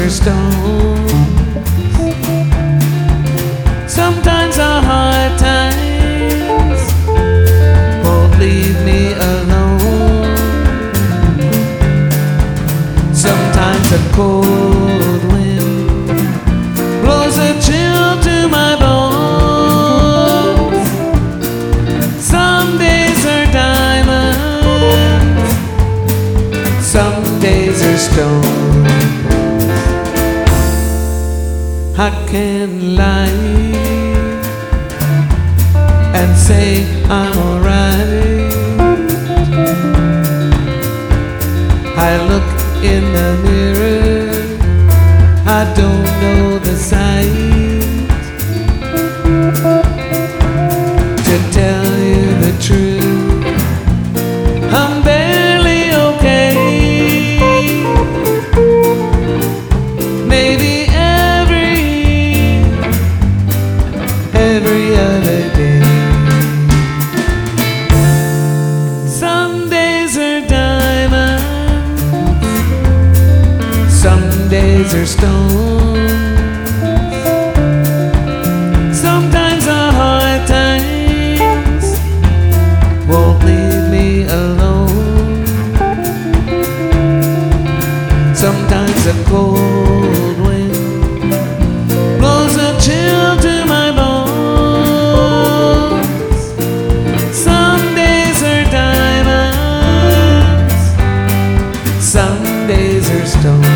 are stones. Sometimes the hard times won't leave me alone. Sometimes a cold wind blows a chill to my bones. Some days are diamonds, some days are stones. I can lie and say I'm alright. I look in the mirror, I don't know the sight. To tell you the truth, I'm barely okay. Maybe every other day. Some days are diamonds, some days are stones. Sometimes the hard times won't leave me alone. Sometimes a cold wind blows a chill to my bones. Some days are diamonds, some days are stones.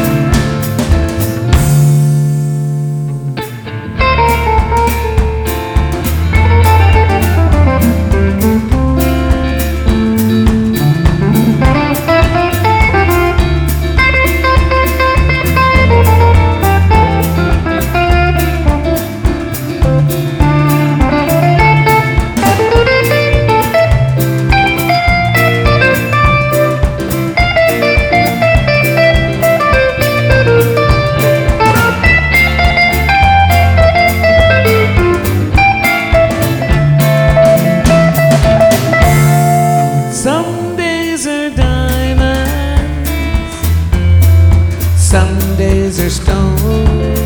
Some days are diamonds, some days are stones.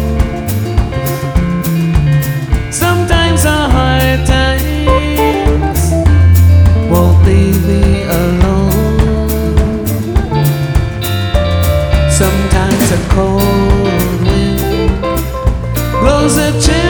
Sometimes the hard times won't leave me alone. Sometimes a cold wind blows a chill